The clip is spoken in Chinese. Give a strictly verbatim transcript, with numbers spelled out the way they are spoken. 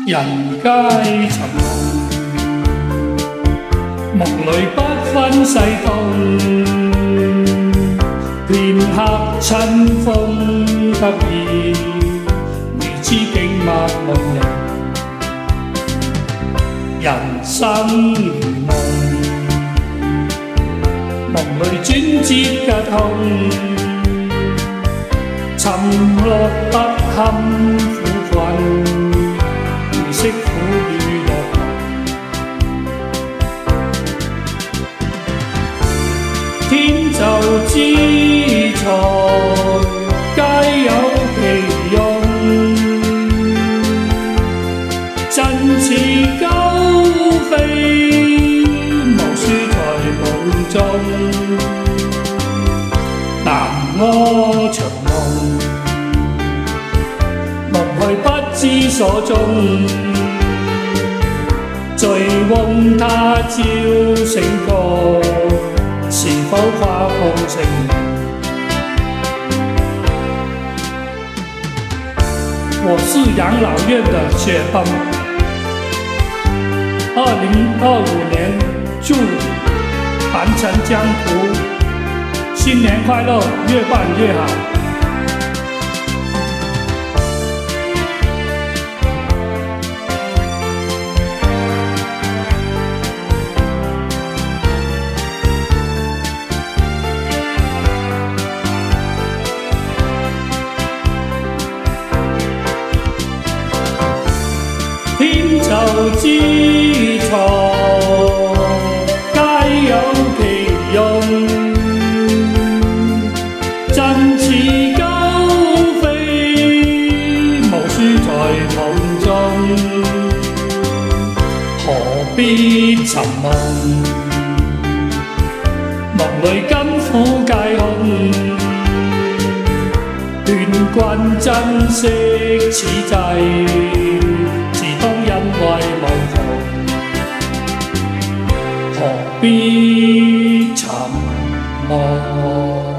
人皆尋夢，夢裏不分世道，片刻春風得意，如知境物夢人。人生如夢，夢裏轉折嘅痛，沉落不堪苦困。 惜苦與樂，天就知財皆有其用，振翅高飛，無輸在夢中。南柯長夢，夢去不知所蹤。 醉翁他朝醒覺，是否跨空城？我是養老院的雪崩。二零二五年，祝凡尘江湖新年快樂，越辦越好。 就知財皆有其用，振翅高飛，無輸在夢中。何必尋夢？夢裏甘苦皆空，勸君珍惜此際。 因為無窮，何必尋夢？